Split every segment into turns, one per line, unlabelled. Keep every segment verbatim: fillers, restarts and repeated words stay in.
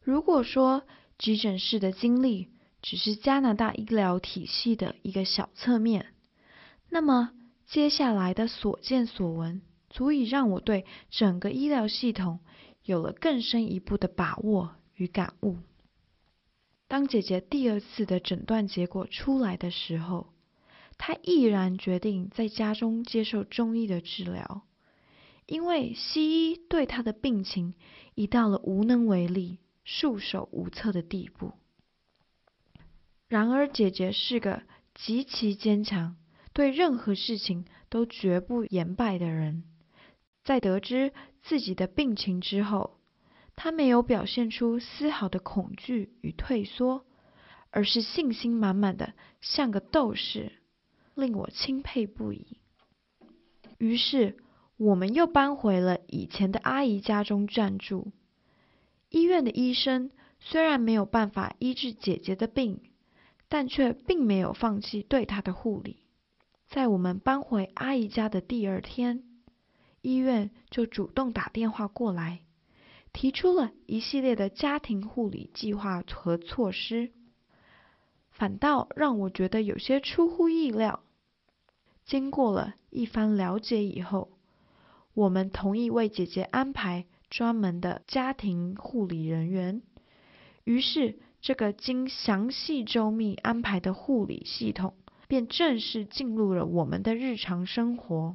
如果说急诊室的经历只是加拿大医疗体系的一个小侧面，那么接下来的所见所闻足以让我对整个医疗系统有了更深一步的把握与感悟。当姐姐第二次的诊断结果出来的时候，她毅然决定在家中接受中医的治疗，因为西医对她的病情已到了无能为力、束手无策的地步。然而姐姐是个极其坚强，对任何事情都绝不言败的人。在得知自己的病情之后，她没有表现出丝毫的恐惧与退缩，而是信心满满的像个斗士，令我钦佩不已。于是我们又搬回了以前的阿姨家中暂住。医院的医生虽然没有办法医治姐姐的病，但却并没有放弃对她的护理。在我们搬回阿姨家的第二天，医院就主动打电话过来，提出了一系列的家庭护理计划和措施，反倒让我觉得有些出乎意料。经过了一番了解以后，我们同意为姐姐安排专门的家庭护理人员。于是这个经详细周密安排的护理系统便正式进入了我们的日常生活。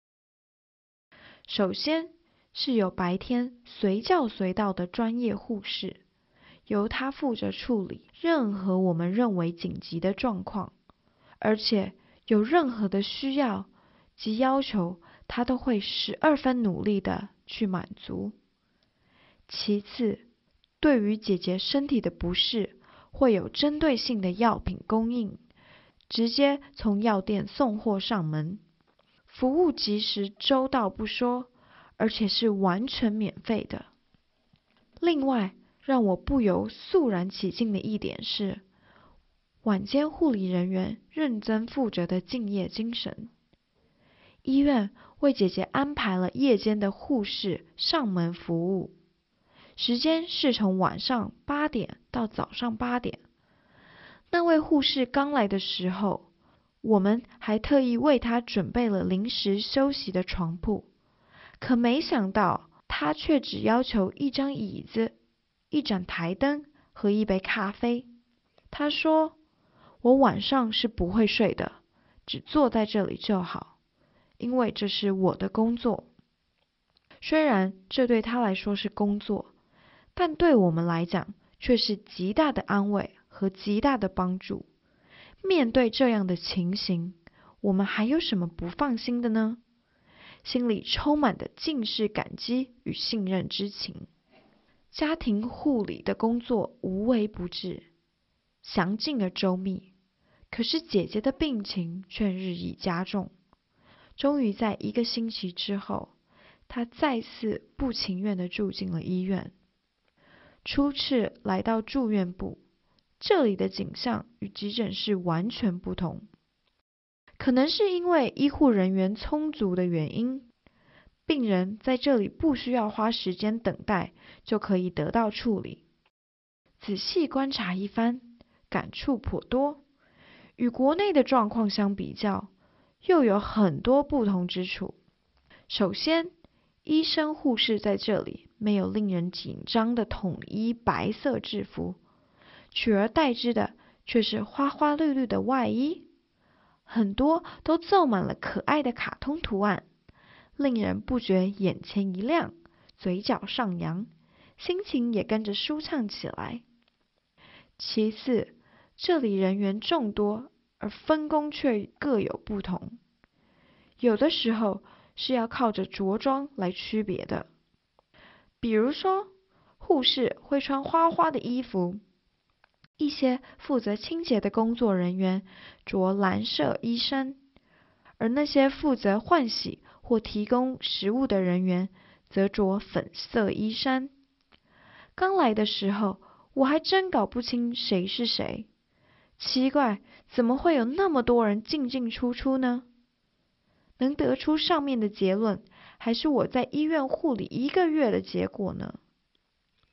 首先是有白天随叫随到的专业护士，由他负责处理任何我们认为紧急的状况，而且有任何的需要及要求，他都会十二分努力的去满足。其次，对于姐姐身体的不适，会有针对性的药品供应，直接从药店送货上门，服务及时周到不说，而且是完全免费的。另外，让我不由肃然起敬的一点是，晚间护理人员认真负责的敬业精神。医院为姐姐安排了夜间的护士上门服务，时间是从晚上八点到早上八点。那位护士刚来的时候，我们还特意为她准备了临时休息的床铺，可没想到她却只要求一张椅子、一盏台灯和一杯咖啡。她说，我晚上是不会睡的，只坐在这里就好，因为这是我的工作。虽然这对她来说是工作，但对我们来讲却是极大的安慰和极大的帮助。面对这样的情形，我们还有什么不放心的呢？心里充满的尽是感激与信任之情。家庭护理的工作无微不至，详尽而周密，可是姐姐的病情却日益加重。终于在一个星期之后，她再次不情愿地住进了医院。初次来到住院部，这里的景象与急诊室完全不同。可能是因为医护人员充足的原因，病人在这里不需要花时间等待就可以得到处理。仔细观察一番，感触颇多。与国内的状况相比较，又有很多不同之处。首先，医生护士在这里没有令人紧张的统一白色制服，取而代之的却是花花绿绿的外衣，很多都奏满了可爱的卡通图案，令人不觉眼前一亮，嘴角上扬，心情也跟着舒畅起来。其次，这里人员众多，而分工却各有不同，有的时候是要靠着着装来区别的。比如说，护士会穿花花的衣服，一些负责清洁的工作人员着蓝色衣衫，而那些负责换洗或提供食物的人员则着粉色衣衫。刚来的时候，我还真搞不清谁是谁，奇怪，怎么会有那么多人进进出出呢？能得出上面的结论，还是我在医院护理一个月的结果呢？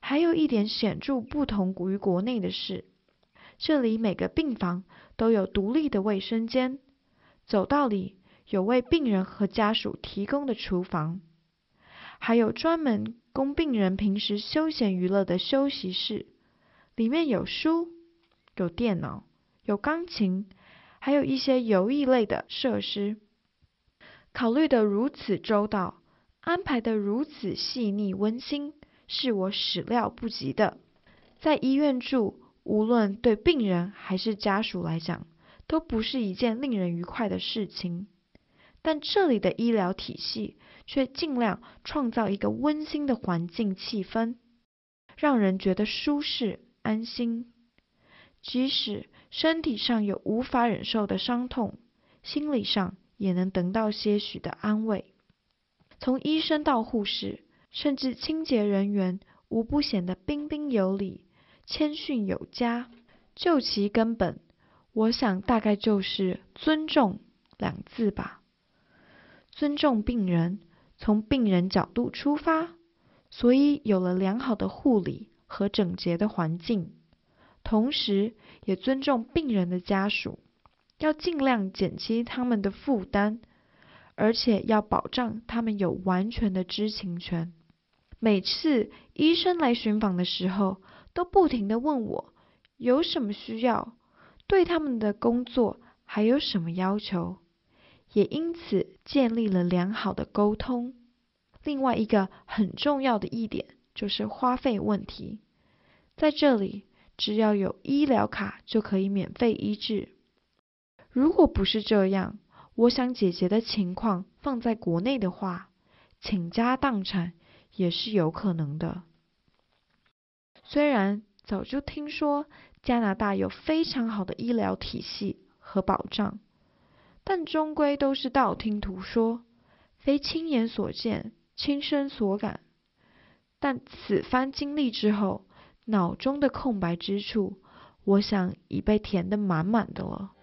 还有一点显著不同于国内的是，这里每个病房都有独立的卫生间，走道里有为病人和家属提供的厨房，还有专门供病人平时休闲娱乐的休息室，里面有书、有电脑、有钢琴，还有一些游艺类的设施。考虑得如此周到，安排得如此细腻温馨，是我始料不及的。在医院住，无论对病人还是家属来讲，都不是一件令人愉快的事情。但这里的医疗体系却尽量创造一个温馨的环境气氛，让人觉得舒适安心。即使身体上有无法忍受的伤痛，心理上也能得到些许的安慰。从医生到护士，甚至清洁人员，无不显得彬彬有礼、谦逊有加。就其根本，我想大概就是尊重两字吧。尊重病人，从病人角度出发，所以有了良好的护理和整洁的环境。同时也尊重病人的家属，要尽量减轻他们的负担，而且要保障他们有完全的知情权。每次医生来巡访的时候，都不停地问我有什么需要，对他们的工作还有什么要求，也因此建立了良好的沟通。另外一个很重要的一点就是花费问题，在这里只要有医疗卡就可以免费医治。如果不是这样，我想姐姐的情况放在国内的话，倾家荡产也是有可能的。虽然早就听说加拿大有非常好的医疗体系和保障，但终归都是道听途说，非亲眼所见、亲身所感。但此番经历之后，脑中的空白之处，我想已被填得满满的了。